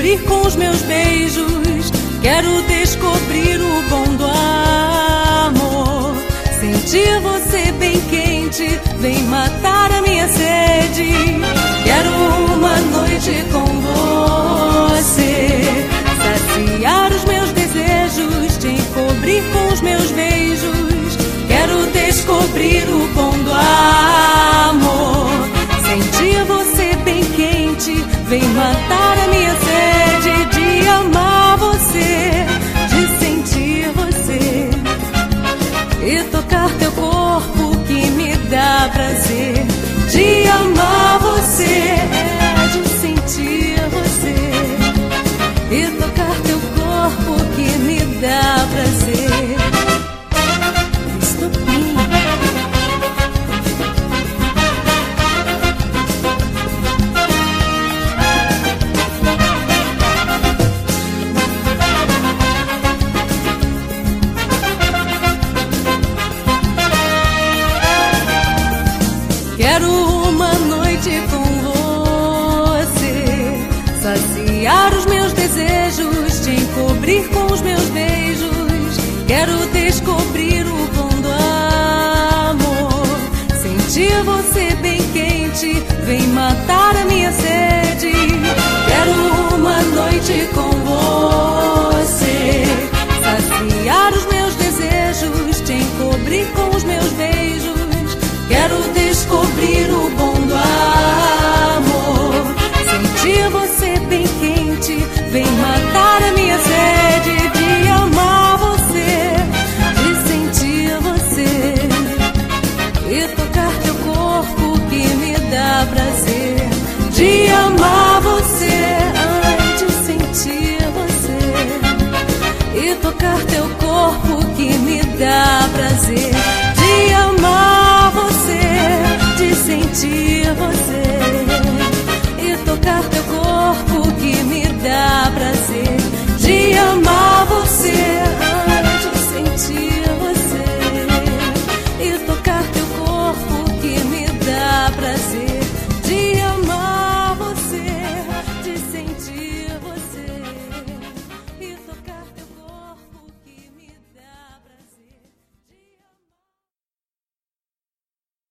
cobrir com os meus beijos. Quero descobrir o bom do amor. Sentir você bem quente, vem matar a minha sede. Quero uma noite com você, saciar os meus desejos, te encobrir com os meus beijos. Quero descobrir o bom do amor. Sentir você bem quente, vem matar a minha sede de amar você, de sentir você e tocar teu corpo que me dá prazer. De amar você, de sentir você e tocar teu corpo que me dá prazer. Estupim. Quero uma noite com você, saciar os meus desejos, te encobrir com os meus beijos. Quero descobrir o bom do amor. Sentir você bem quente, vem matar a minha sede. Quero uma noite com você, saciar os meus desejos, te encobrir com os meus beijos. Quero descobrir o bom do amor. Sentir você bem quente, vem matar a minha sede de amar você, de sentir você e tocar teu corpo que me dá prazer. De amar você, de sentir você e tocar teu corpo que me dá prazer. De amar você, de sentir você